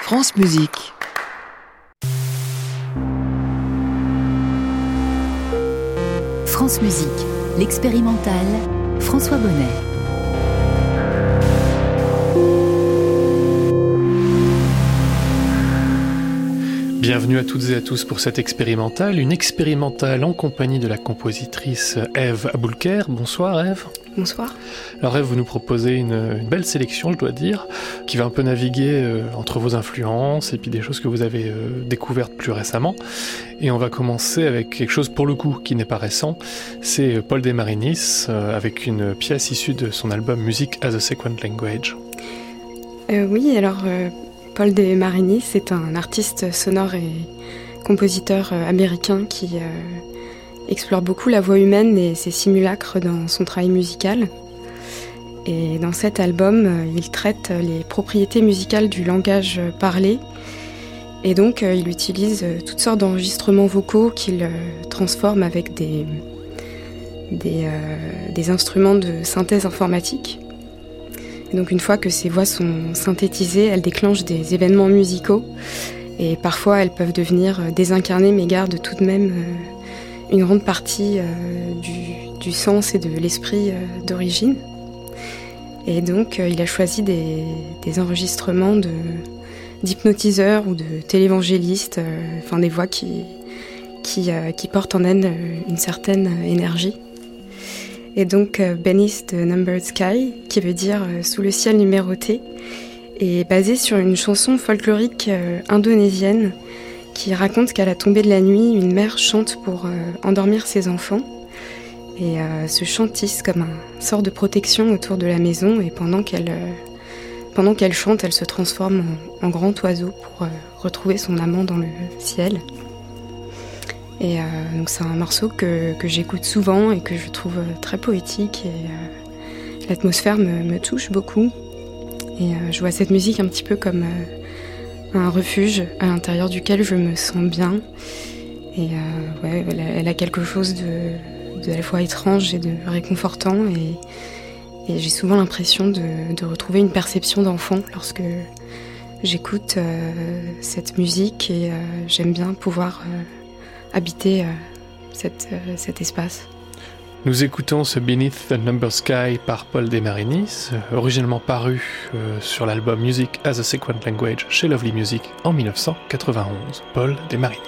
France Musique. France Musique, l'expérimental, François Bonnet. Bienvenue à toutes et à tous pour cette expérimentale, une expérimentale en compagnie de la compositrice Ève Aboulker. Bonsoir Ève. Bonsoir. Alors Ève, vous nous proposez une belle sélection, je dois dire, qui va un peu naviguer entre vos influences et puis des choses que vous avez découvertes plus récemment. Et on va commencer avec quelque chose pour le coup qui n'est pas récent, c'est Paul Desmarinis avec une pièce issue de son album Music as a Second Language. Oui, alors Paul Desmarinis est un artiste sonore et compositeur américain qui explore beaucoup la voix humaine et ses simulacres dans son travail musical. Et dans cet album, il traite les propriétés musicales du langage parlé. Et donc, il utilise toutes sortes d'enregistrements vocaux qu'il transforme avec des instruments de synthèse informatique. Et donc, une fois que ces voix sont synthétisées, elles déclenchent des événements musicaux. Et parfois, elles peuvent devenir désincarnées, mais gardent tout de même une grande partie du sens et de l'esprit d'origine. Et donc, il a choisi des enregistrements d'hypnotiseurs ou de télévangélistes, des voix qui portent en elles une certaine énergie. Et donc, Beneath the Numbered Sky, qui veut dire sous le ciel numéroté, est basé sur une chanson folklorique indonésienne qui raconte qu'à la tombée de la nuit, une mère chante pour endormir ses enfants. Et ce chant tisse comme un sort de protection autour de la maison. Et pendant qu'elle chante, elle se transforme en grand oiseau pour retrouver son amant dans le ciel. Et donc c'est un morceau que j'écoute souvent et que je trouve très poétique. Et l'atmosphère me touche beaucoup. Et je vois cette musique un petit peu comme un refuge à l'intérieur duquel je me sens bien. Et elle a quelque chose de à la fois étrange et de réconfortant. Et j'ai souvent l'impression de retrouver une perception d'enfant lorsque j'écoute cette musique. Et j'aime bien pouvoir habiter cet espace. Nous écoutons ce Beneath the Numbered Sky par Paul Desmarinis, originellement paru sur l'album Music as a Second Language chez Lovely Music en 1991. Paul Desmarinis.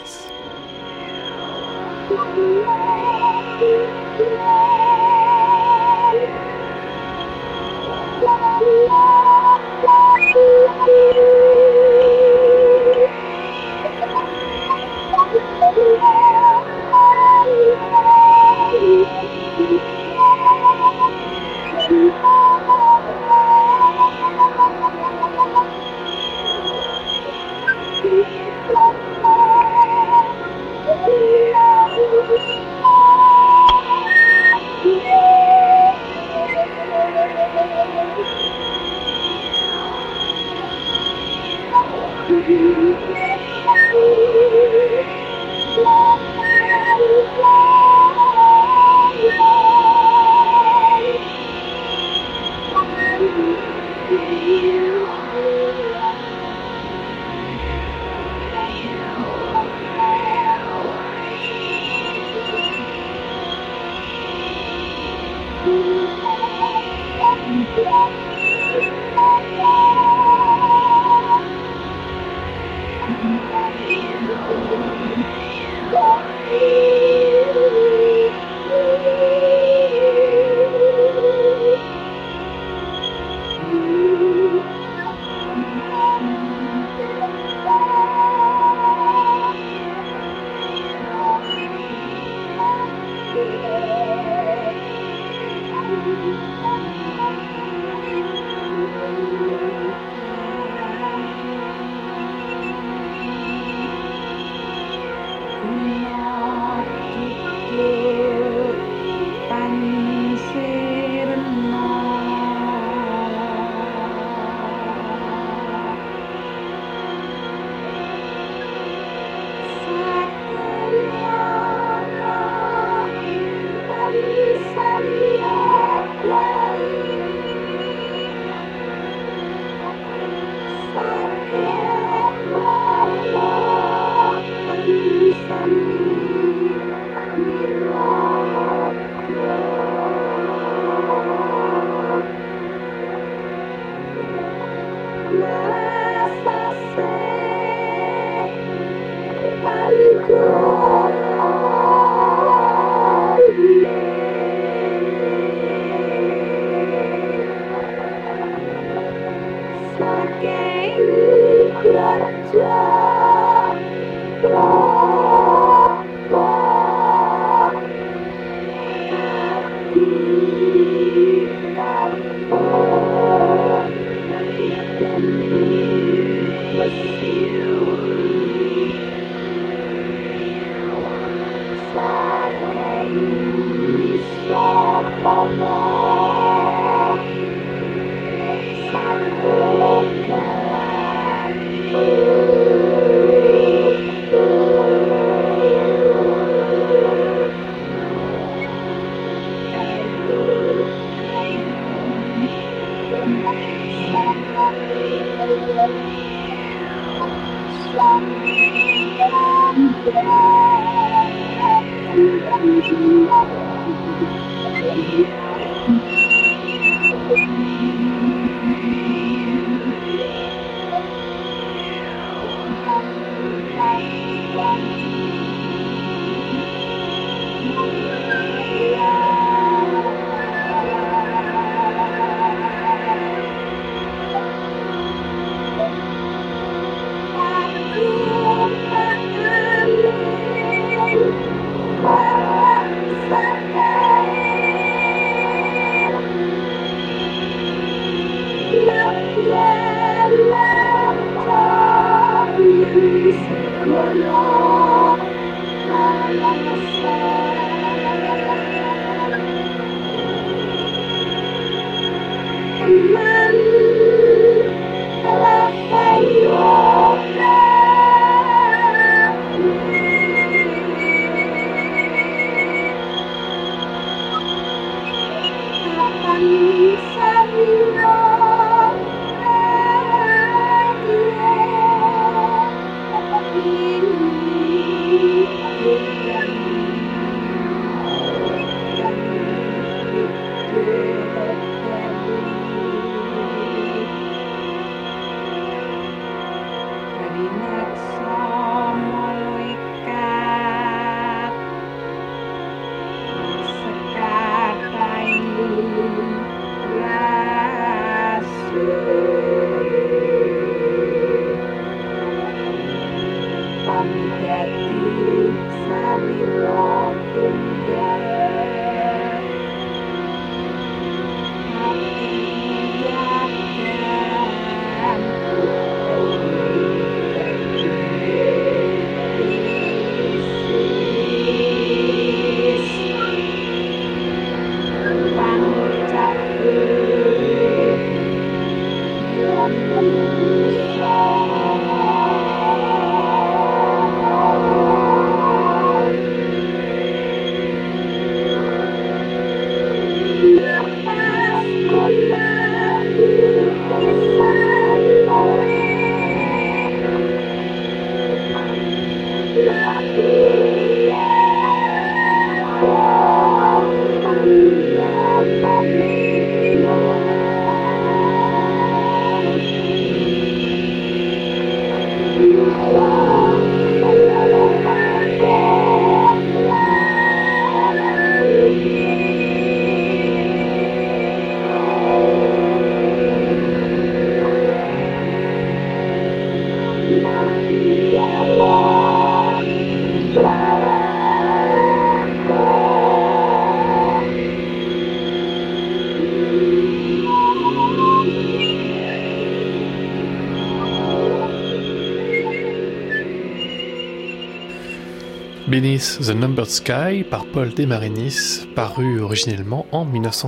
Beneath the Numbered Sky par Paul Desmarinis, paru originellement en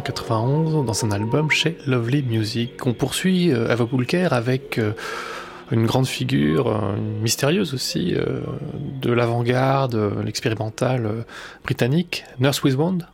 1991 dans un album chez Lovely Music. On poursuit Ava Pulcher avec une grande figure, mystérieuse aussi, de l'avant-garde, l'expérimental britannique, Nurse with Wound.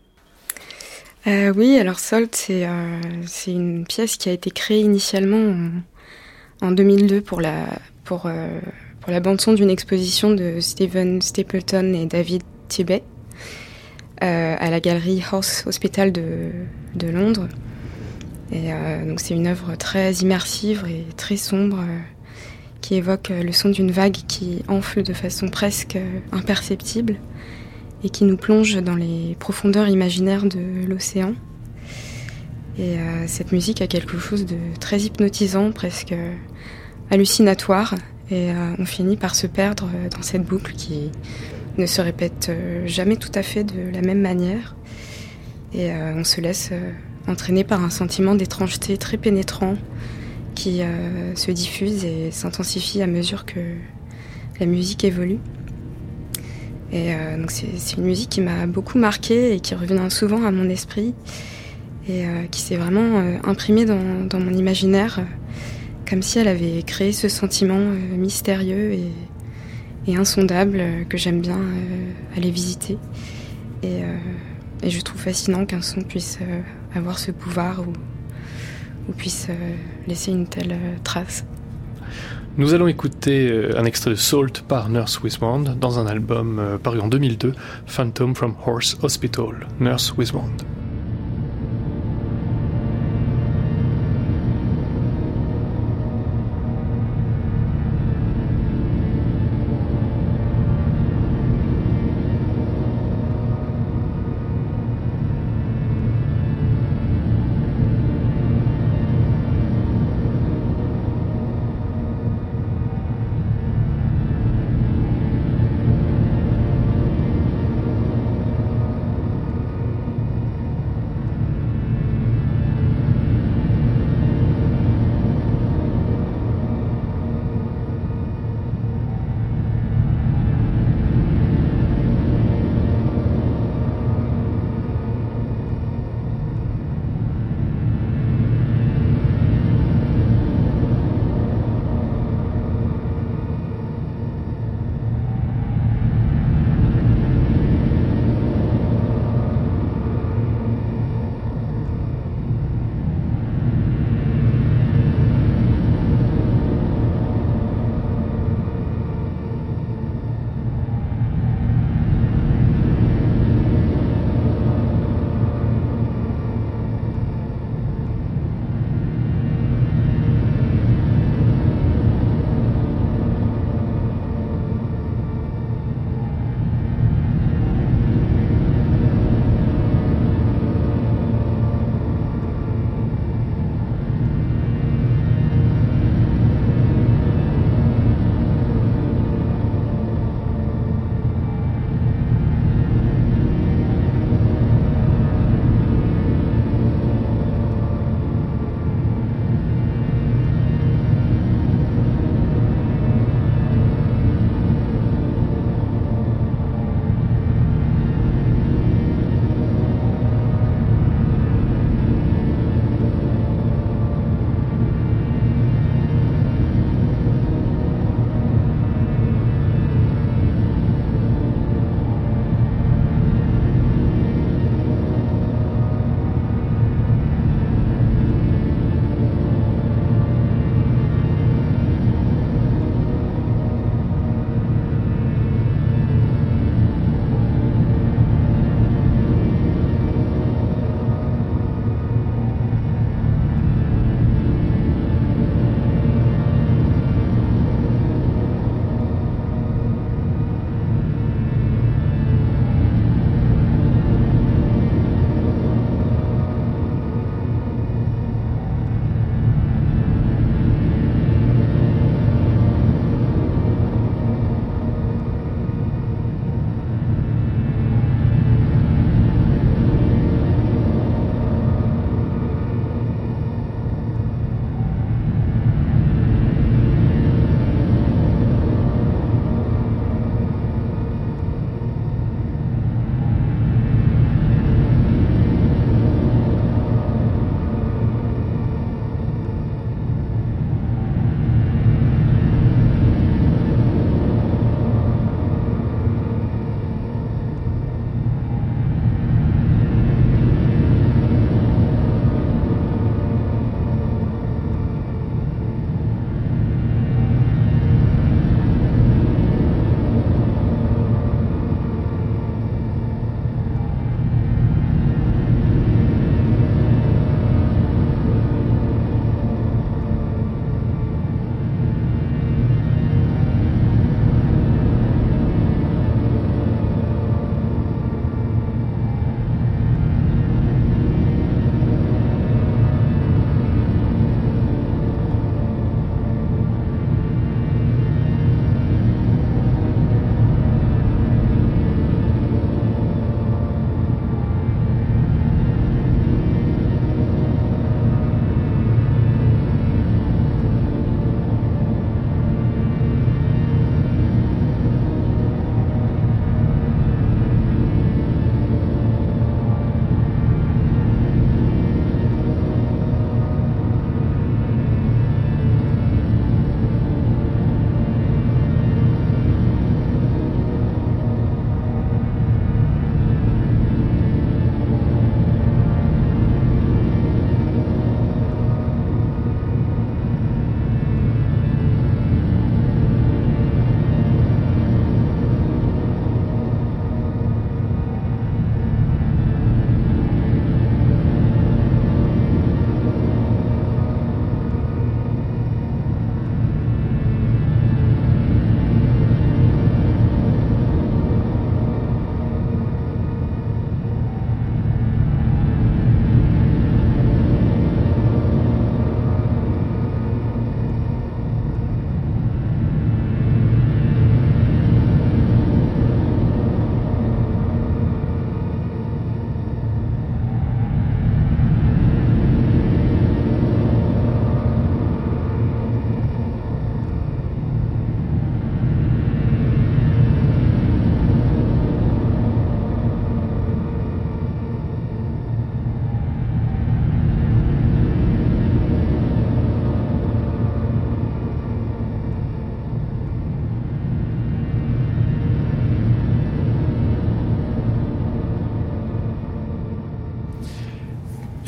Oui, alors Salt, c'est une pièce qui a été créée initialement en 2002 pour la bande-son d'une exposition de Stephen Stapleton et David Tibet à la galerie Horse Hospital de Londres. Et donc c'est une œuvre très immersive et très sombre qui évoque le son d'une vague qui enfle de façon presque imperceptible et qui nous plonge dans les profondeurs imaginaires de l'océan. Et cette musique a quelque chose de très hypnotisant, presque hallucinatoire, et on finit par se perdre dans cette boucle qui ne se répète jamais tout à fait de la même manière. Et on se laisse entraîner par un sentiment d'étrangeté très pénétrant qui se diffuse et s'intensifie à mesure que la musique évolue. Et donc c'est une musique qui m'a beaucoup marquée et qui revient souvent à mon esprit et qui s'est vraiment imprimée dans mon imaginaire, comme si elle avait créé ce sentiment mystérieux et insondable que j'aime bien aller visiter. Et je trouve fascinant qu'un son puisse avoir ce pouvoir ou puisse laisser une telle trace. Nous allons écouter un extrait de Salt par Nurse Wismond dans un album paru en 2002, Phantom from Horse Hospital, Nurse Wismond.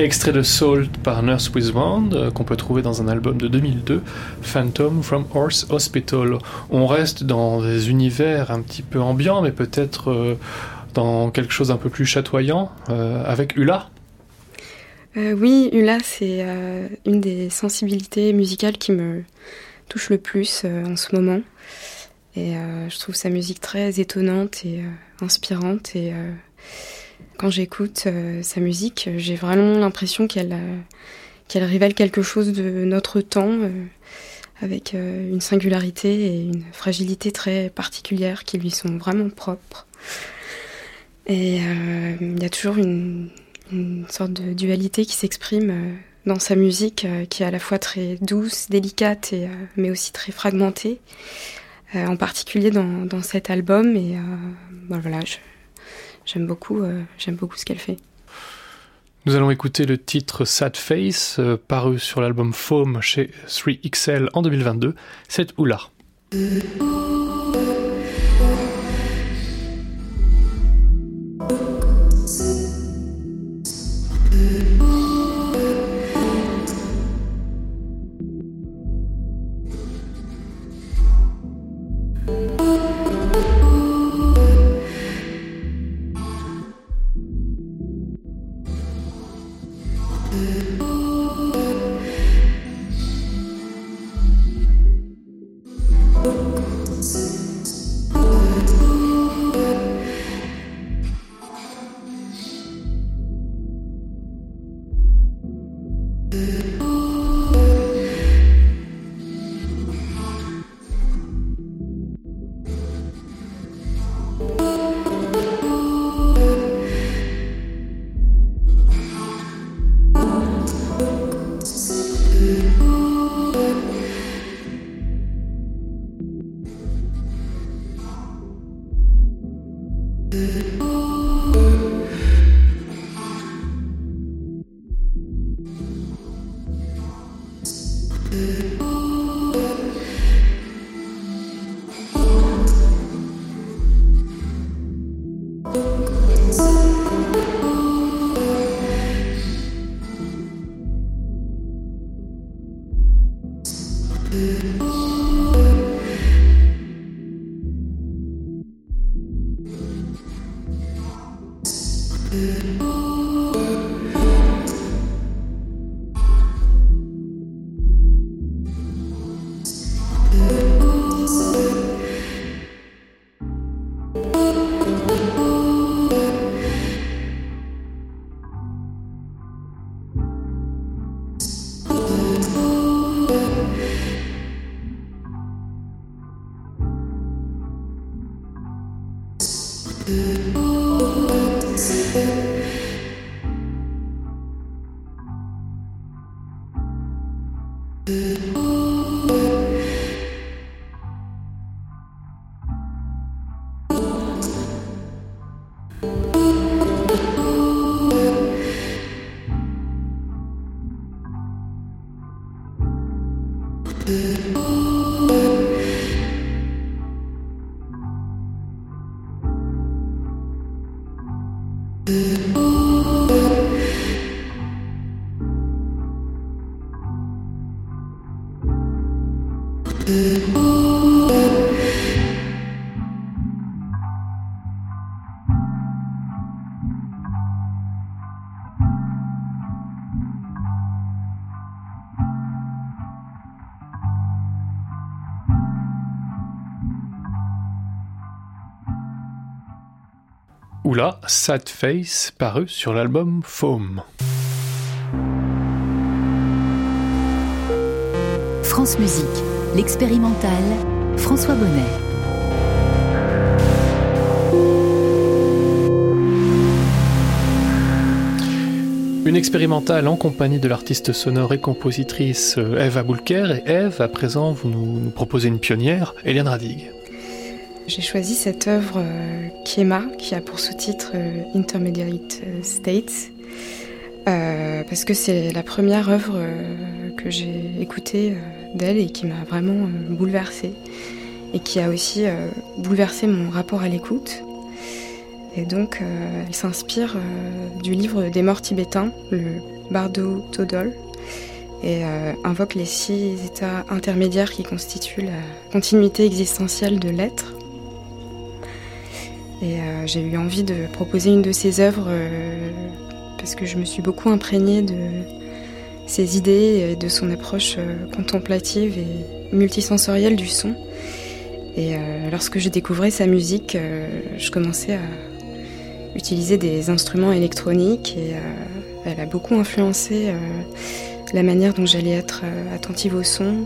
Extrait de Salt par Nurse with Wound, qu'on peut trouver dans un album de 2002, Phantom from Horse Hospital. On reste dans des univers un petit peu ambiants, mais peut-être dans quelque chose un peu plus chatoyant, avec Ulla. Oui, Ulla, c'est une des sensibilités musicales qui me touche le plus en ce moment. Et je trouve sa musique très étonnante et inspirante. Et quand j'écoute sa musique, j'ai vraiment l'impression qu'elle révèle quelque chose de notre temps, avec une singularité et une fragilité très particulières qui lui sont vraiment propres. Et il y a toujours une sorte de dualité qui s'exprime dans sa musique, qui est à la fois très douce, délicate, mais aussi très fragmentée. En particulier dans cet album, et voilà, j'aime beaucoup ce qu'elle fait. Nous allons écouter le titre Sad Face, paru sur l'album Foam chez 3XL en 2022. C'est Ulla. Ulla, Sad Face, paru sur l'album Foam. France Musique, l'expérimental, François Bonnet. Une expérimentale en compagnie de l'artiste sonore et compositrice Eve Aboulker. Et Eve, à présent, vous nous proposez une pionnière, Éliane Radig. J'ai choisi cette œuvre Kiema, qui a pour sous-titre Intermediate States, parce que c'est la première œuvre que j'ai écoutée d'elle et qui m'a vraiment bouleversée, et qui a aussi bouleversé mon rapport à l'écoute. Et donc, elle s'inspire du livre des morts tibétains, le Bardo Todol et invoque les 6 états intermédiaires qui constituent la continuité existentielle de l'être. Et j'ai eu envie de proposer une de ces œuvres parce que je me suis beaucoup imprégnée de ses idées et de son approche contemplative et multisensorielle du son. Et lorsque je découvrais sa musique, je commençais à utiliser des instruments électroniques et elle a beaucoup influencé la manière dont j'allais être attentive au son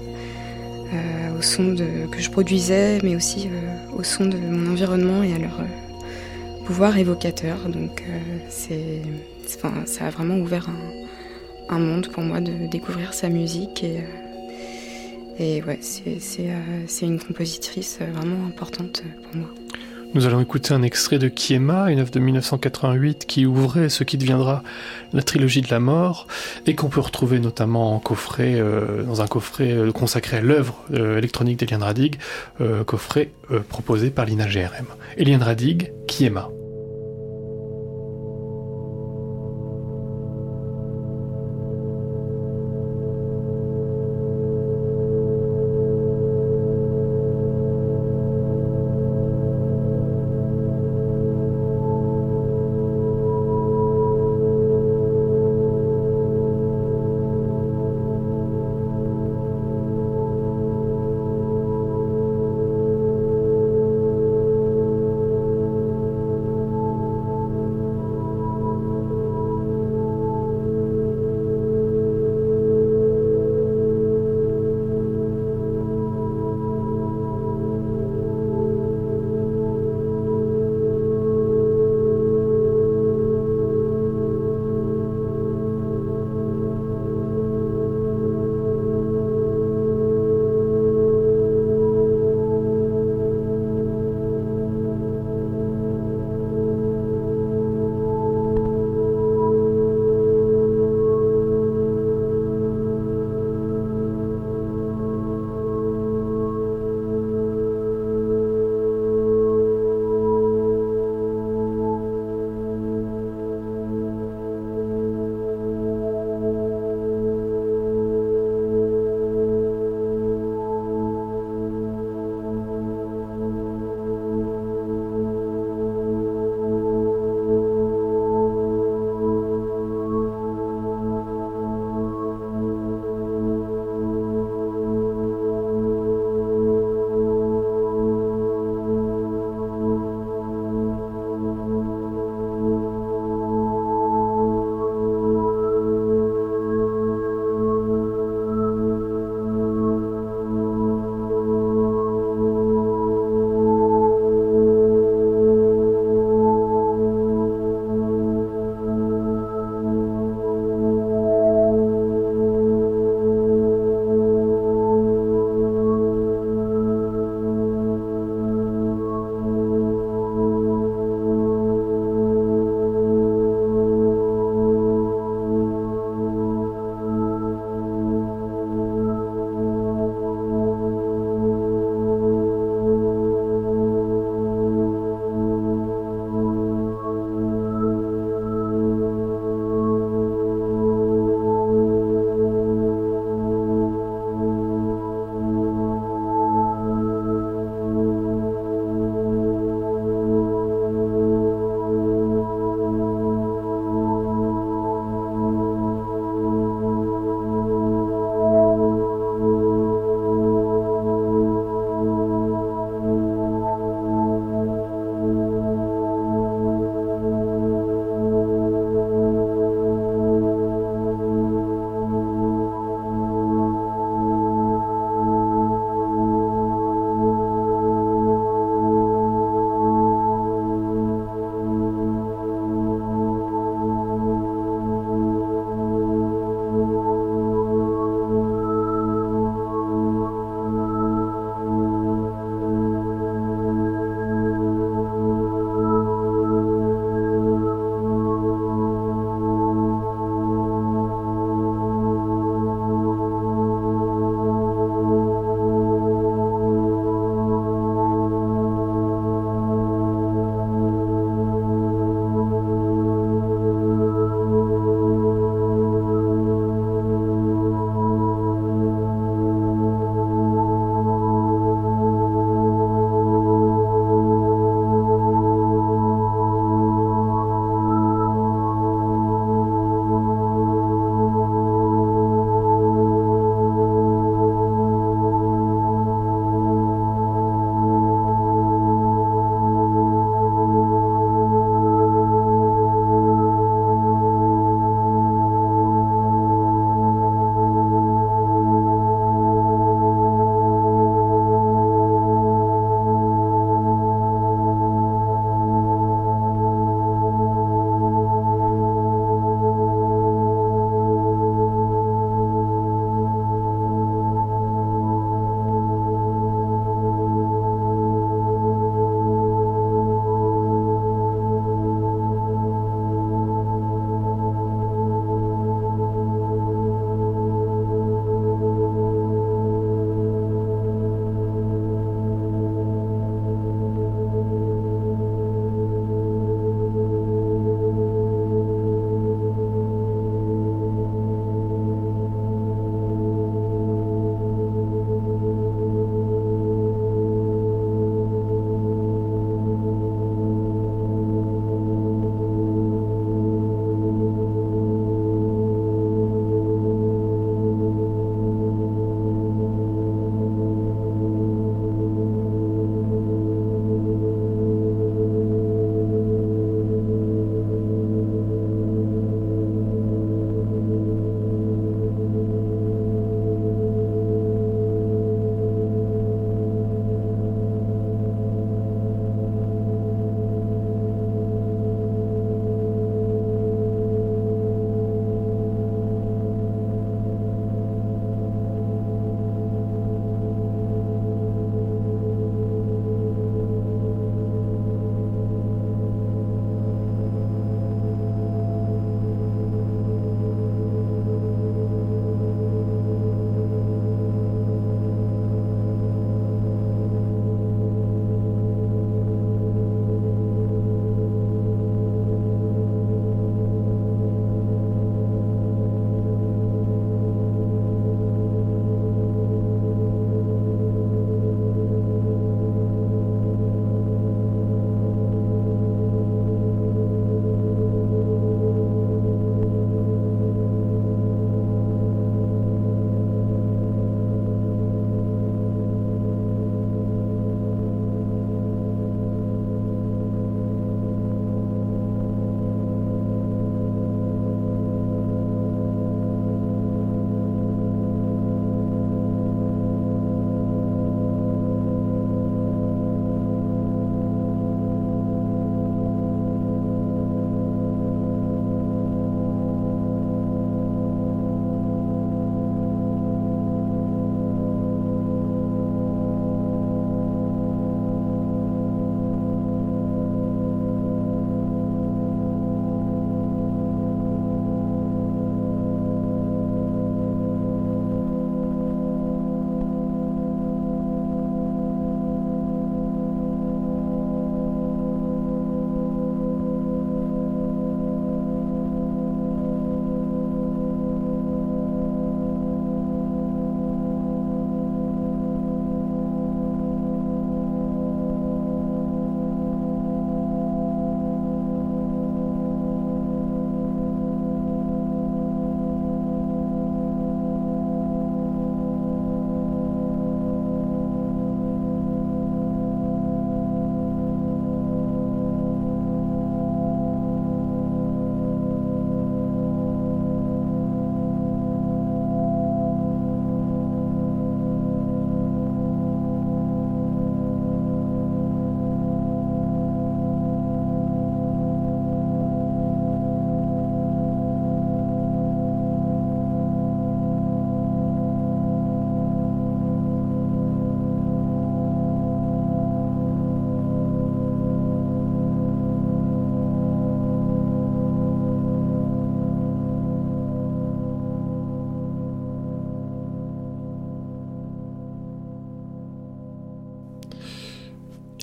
que je produisais, mais aussi au son de mon environnement et à leur pouvoir évocateur. Donc ça a vraiment ouvert un monde pour moi de découvrir sa musique et ouais, c'est une compositrice vraiment importante pour moi. Nous allons écouter un extrait de Kiema, une œuvre de 1988 qui ouvrait ce qui deviendra la trilogie de la mort et qu'on peut retrouver notamment en coffret, dans un coffret consacré à l'œuvre électronique d'Eliane Radigue, coffret proposé par l'INA-GRM. Eliane Radigue, Kiema.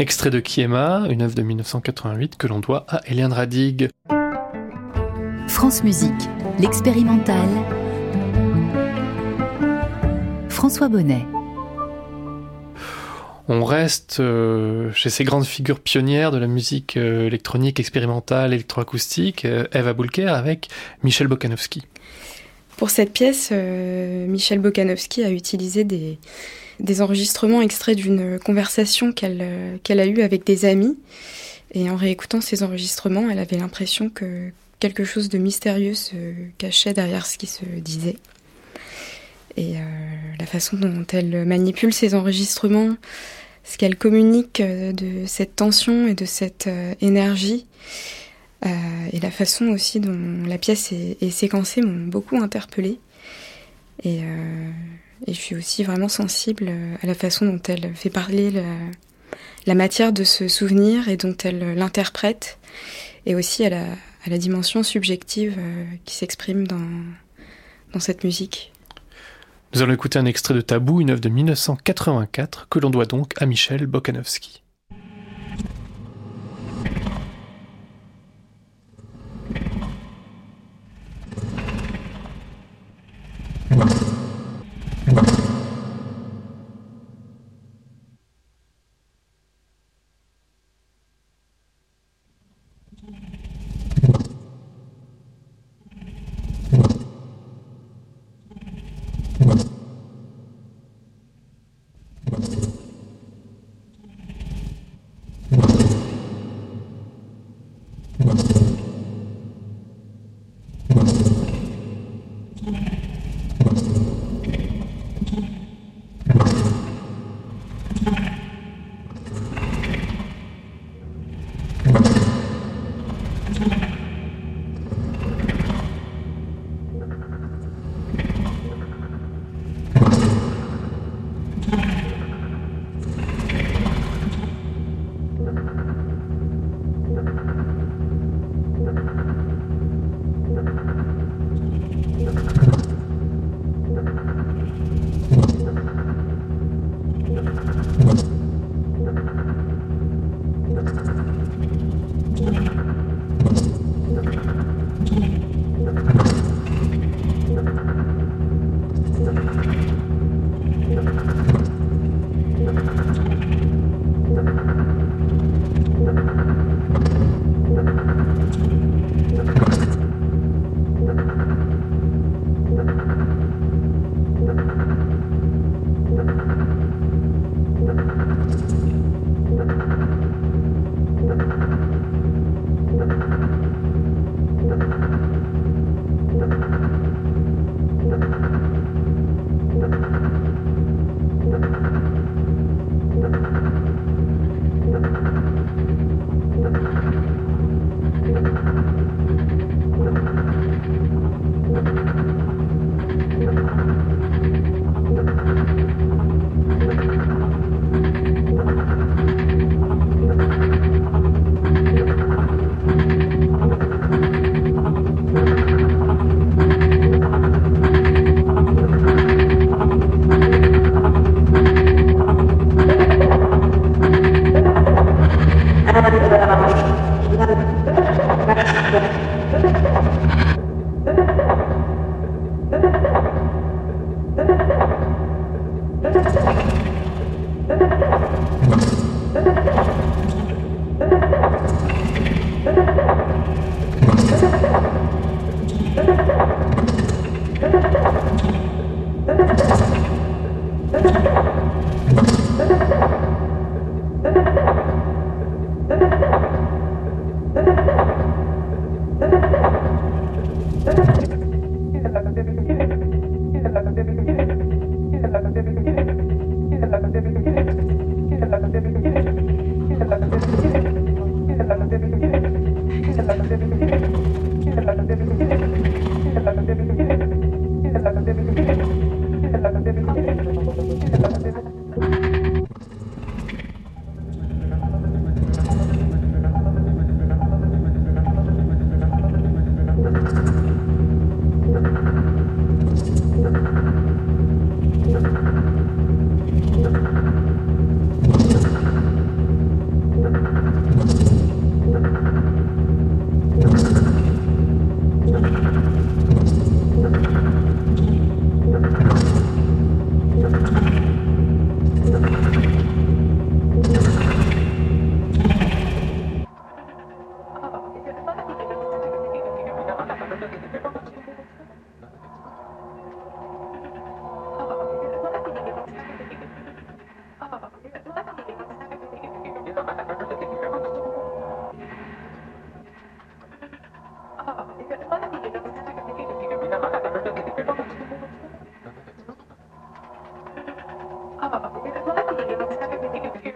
extrait de Kiema, une œuvre de 1988 que l'on doit à Éliane Radig. France Musique, l'expérimental. François Bonnet. On reste chez ces grandes figures pionnières de la musique électronique, expérimentale, électroacoustique, Eva Boulker avec Michel Bokanovsky. Pour cette pièce, Michel Bokanovsky a utilisé des enregistrements extraits d'une conversation qu'elle a eue avec des amis. Et en réécoutant ces enregistrements, elle avait l'impression que quelque chose de mystérieux se cachait derrière ce qui se disait. Et la façon dont elle manipule ces enregistrements, ce qu'elle communique de cette tension et de cette énergie, et la façon aussi dont la pièce est séquencée m'ont beaucoup interpellée. Et je suis aussi vraiment sensible à la façon dont elle fait parler la matière de ce souvenir et dont elle l'interprète, et aussi à la dimension subjective qui s'exprime dans cette musique. Nous allons écouter un extrait de Tabou, une œuvre de 1984, que l'on doit donc à Michel Bokanovsky.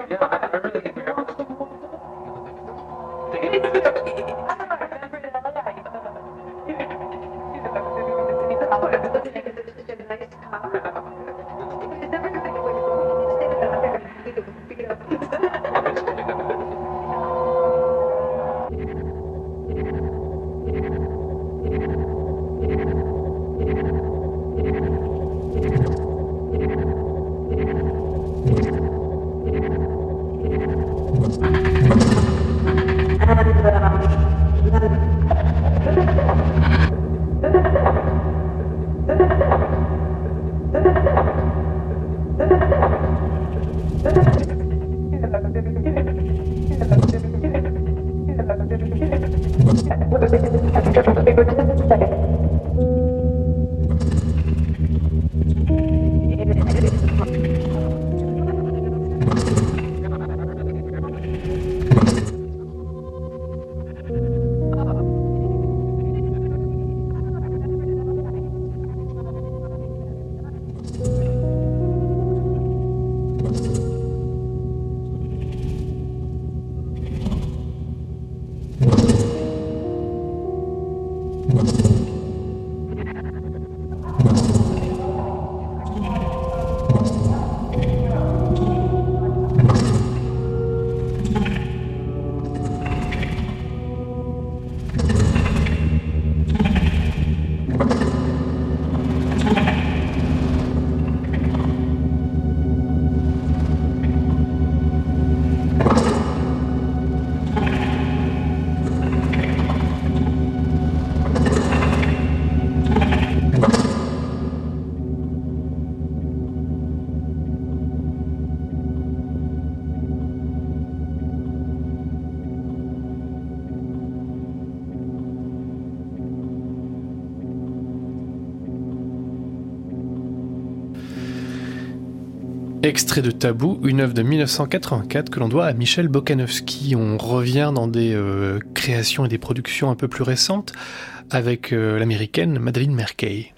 Extrait de Tabou, une œuvre de 1984 que l'on doit à Michel Bokanovsky. On revient dans des créations et des productions un peu plus récentes avec l'américaine Madeleine Merkey.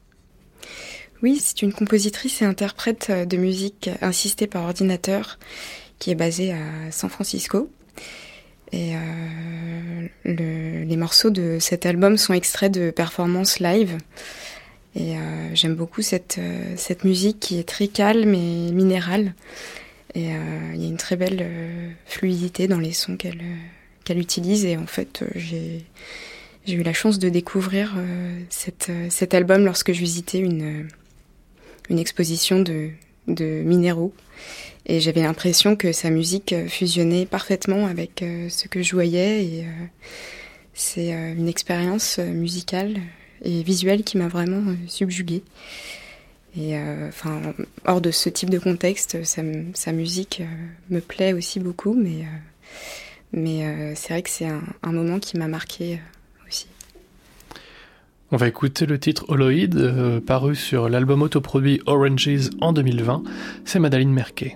Oui, c'est une compositrice et interprète de musique assistée par ordinateur qui est basée à San Francisco. Et les morceaux de cet album sont extraits de performances live. Et j'aime beaucoup cette musique qui est très calme et minérale. Et il y a une très belle fluidité dans les sons qu'elle utilise. Et en fait, j'ai eu la chance de découvrir cet album lorsque je visitais une exposition de minéraux. Et j'avais l'impression que sa musique fusionnait parfaitement avec ce que je voyais. Et c'est une expérience musicale et visuelle qui m'a vraiment subjuguée. Et hors de ce type de contexte, sa musique me plaît aussi beaucoup, mais c'est vrai que c'est un moment qui m'a marquée aussi. On va écouter le titre Holoid, paru sur l'album autoproduit Oranges en 2020. C'est Madeleine Merkey.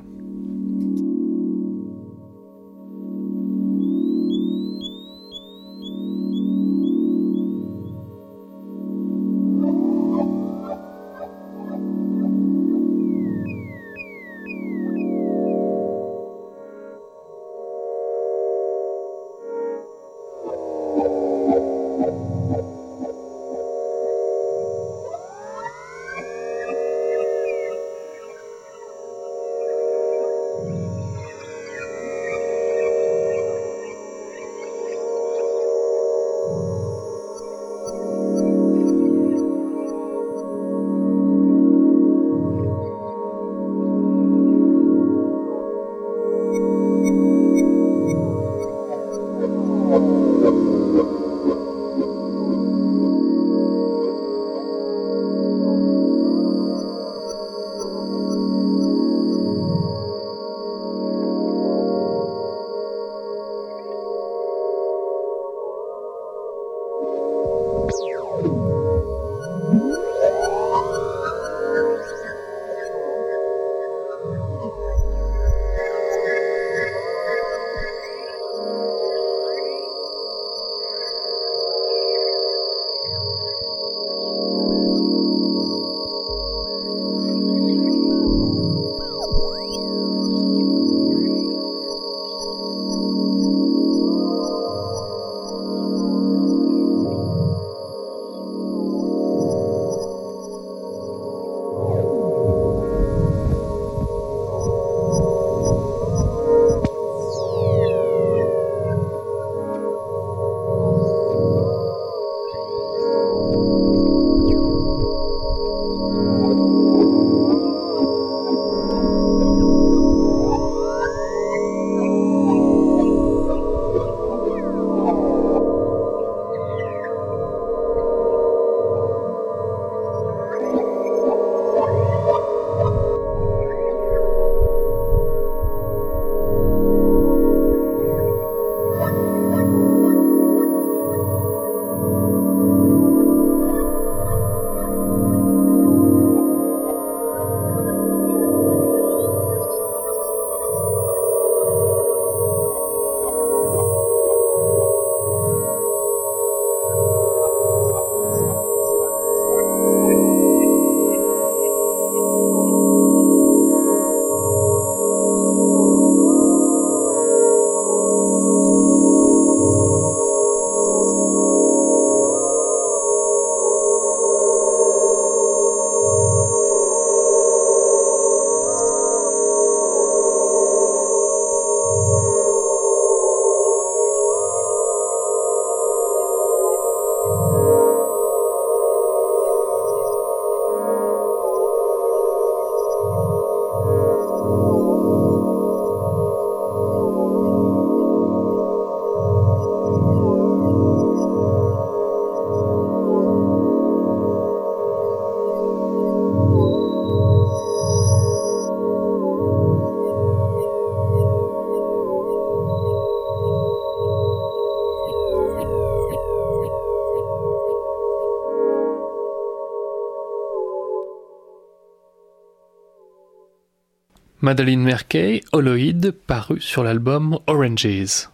Madeleine Merkey, Holoid, paru sur l'album Oranges.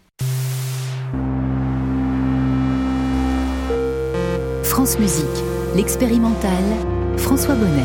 France Musique, l'expérimental, François Bonnet.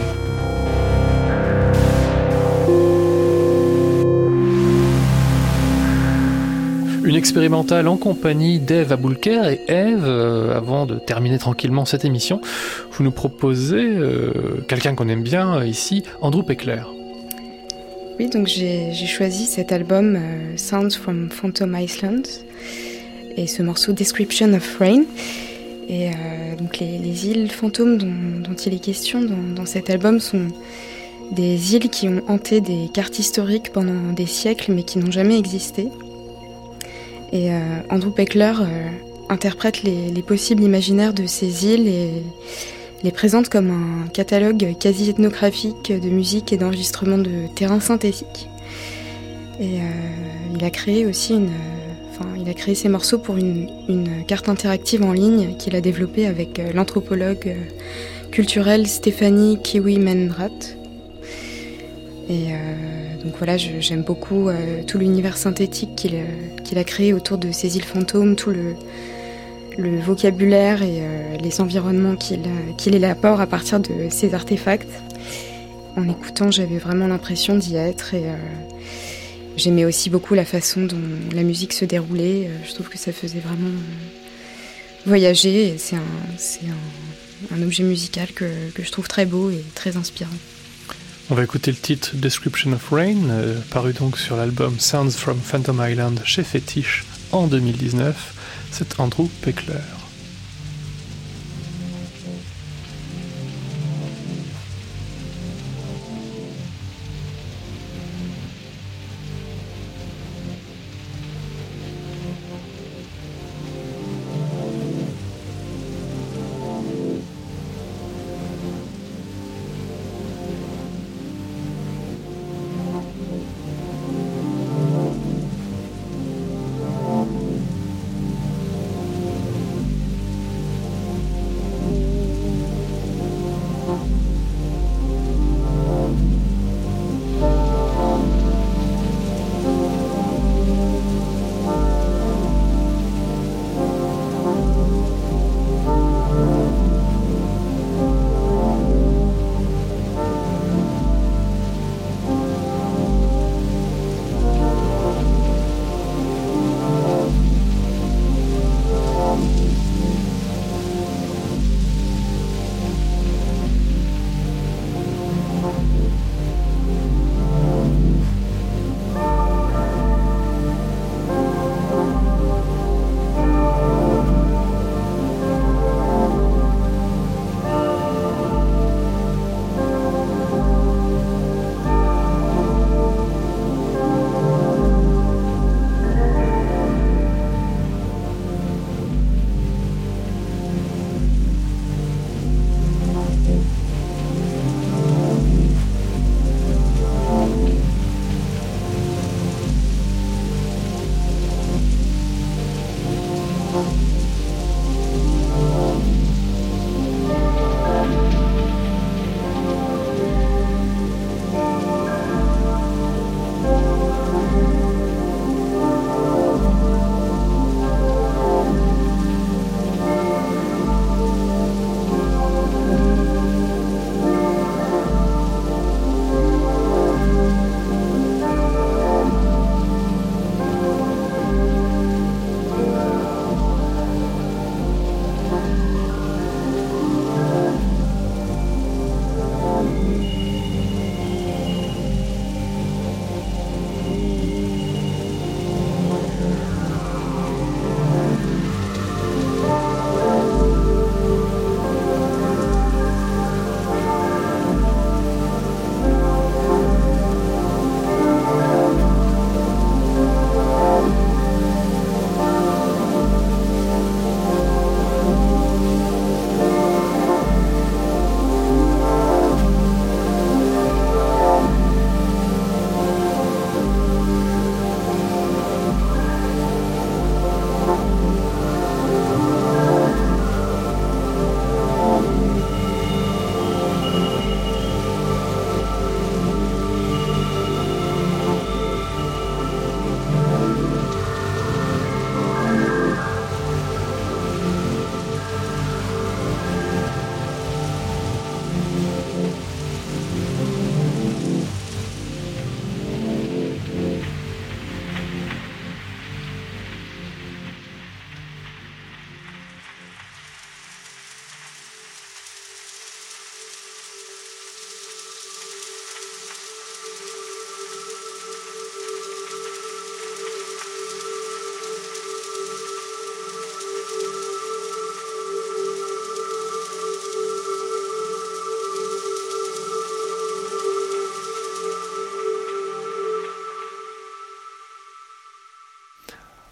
Une expérimentale en compagnie d'Ève Aboulker. Et Ève, avant de terminer tranquillement cette émission, vous nous proposez quelqu'un qu'on aime bien ici, Andrew Peckler. Oui, donc j'ai choisi cet album Sounds from Phantom Island et ce morceau Description of Rain. Et donc les îles fantômes dont il est question dans cet album sont des îles qui ont hanté des cartes historiques pendant des siècles mais qui n'ont jamais existé. Et Andrew Peckler interprète les possibles imaginaires de ces îles et les présente comme un catalogue quasi ethnographique de musique et d'enregistrement de terrains synthétiques. Et il a créé aussi ces morceaux pour une carte interactive en ligne qu'il a développée avec l'anthropologue culturelle Stéphanie Kiwi-Menrat. Et donc voilà, j'aime beaucoup tout l'univers synthétique qu'il a créé autour de ces îles fantômes, tout le vocabulaire et les environnements qu'il élabore à partir de ces artefacts. En écoutant, j'avais vraiment l'impression d'y être et j'aimais aussi beaucoup la façon dont la musique se déroulait. Je trouve que ça faisait vraiment voyager et c'est un objet musical que je trouve très beau et très inspirant. On va écouter le titre Description of Rain, paru donc sur l'album Sounds from Phantom Island chez Fetish en 2019. C'est Andrew Peckler.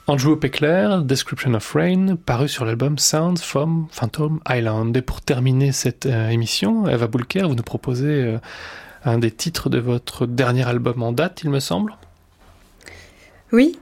Andrew Peckler, Description of Rain, paru sur l'album Sounds from Phantom Island. Et pour terminer cette émission, Eva Boulker, vous nous proposez un des titres de votre dernier album en date, il me semble. Oui,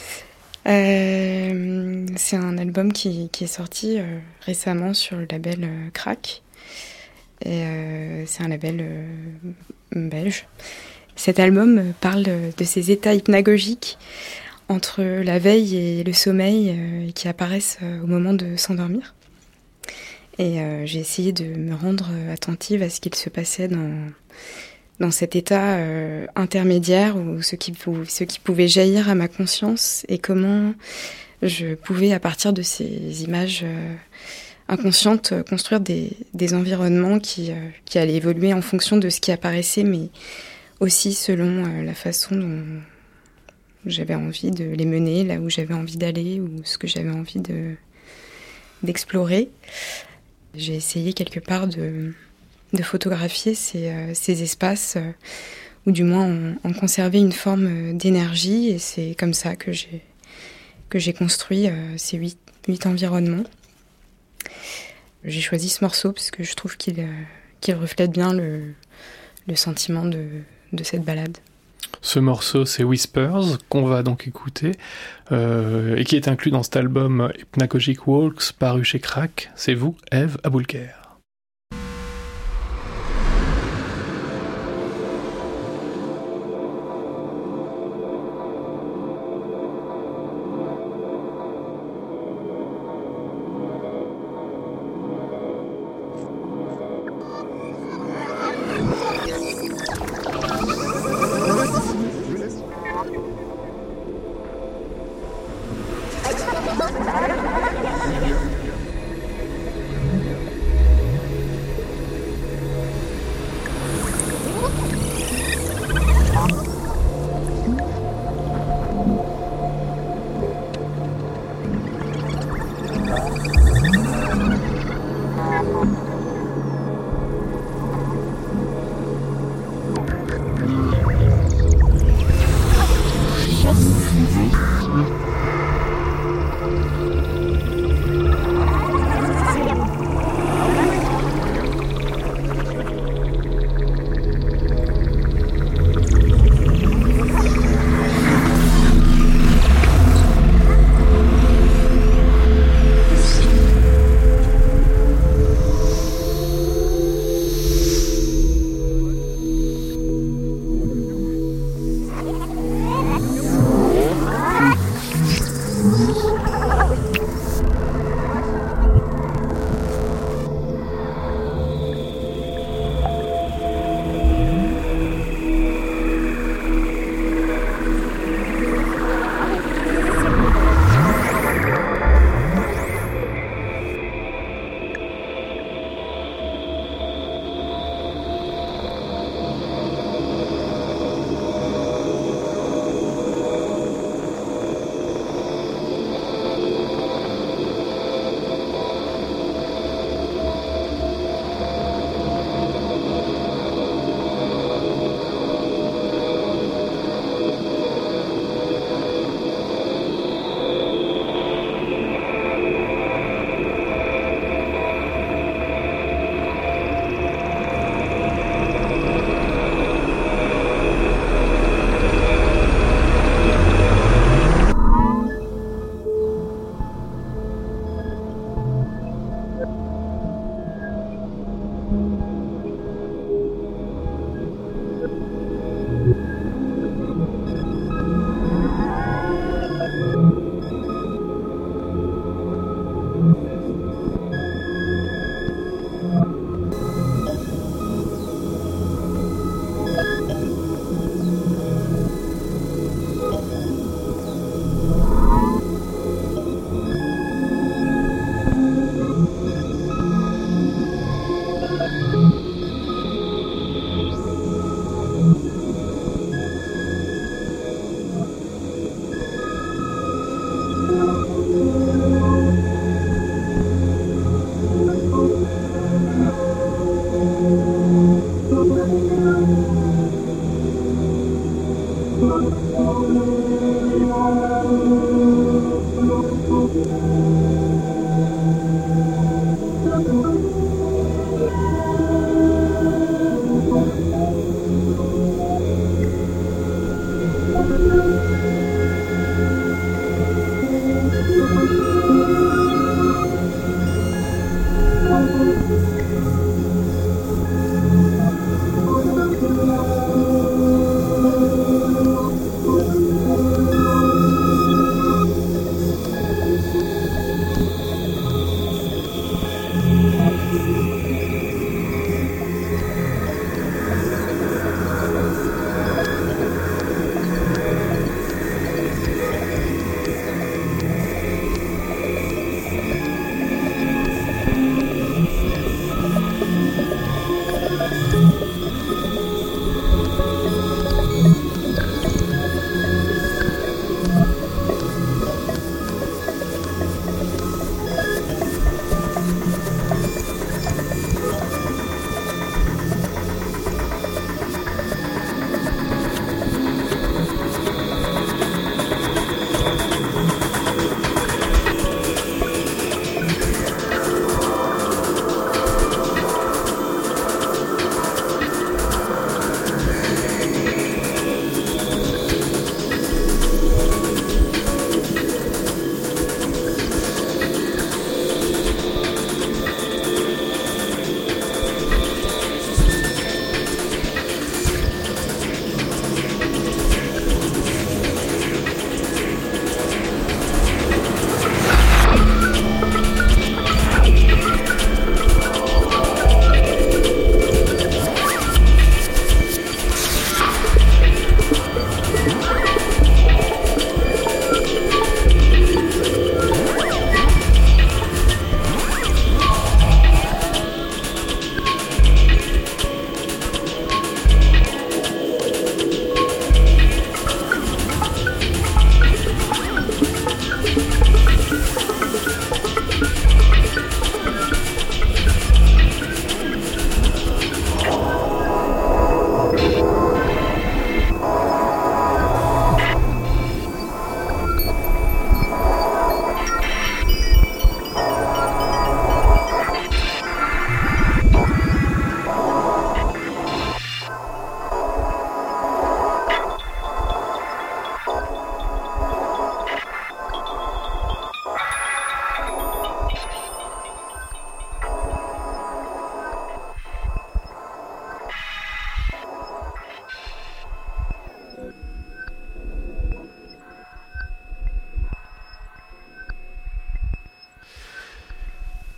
c'est un album qui est sorti récemment sur le label Crack. Et c'est un label belge. Cet album parle de ces états hypnagogiques entre la veille et le sommeil qui apparaissent au moment de s'endormir. Et j'ai essayé de me rendre attentive à ce qu'il se passait dans cet état intermédiaire, ou ce qui pouvait jaillir à ma conscience, et comment je pouvais, à partir de ces images inconscientes, construire des environnements qui allaient évoluer en fonction de ce qui apparaissait, mais aussi selon la façon dont j'avais envie de les mener, là où j'avais envie d'aller, ou ce que j'avais envie d'explorer. J'ai essayé quelque part de photographier ces espaces, ou du moins en conserver une forme d'énergie, et c'est comme ça que j'ai construit ces 8 environnements. J'ai choisi ce morceau parce que je trouve qu'il reflète bien le sentiment de cette balade. Ce morceau, c'est Whispers, qu'on va donc écouter, et qui est inclus dans cet album Hypnagogic Walks, paru chez Crack. C'est vous, Eve Aboulker.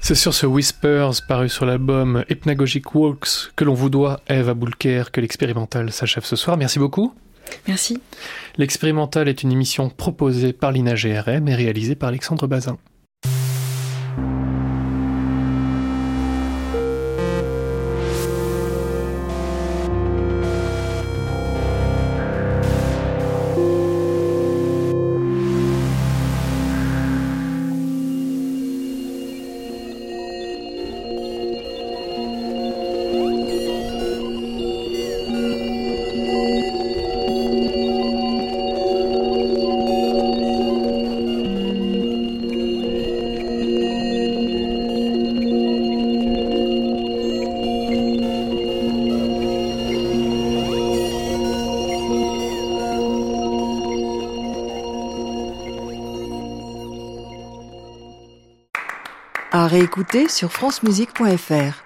C'est sur ce Whispers paru sur l'album Hypnagogic Walks que l'on vous doit, Ève Aboulker, que l'expérimental s'achève ce soir. Merci beaucoup. Merci. L'expérimental est une émission proposée par l'INA-GRM et réalisée par Alexandre Bazin. À réécouter sur francemusique.fr.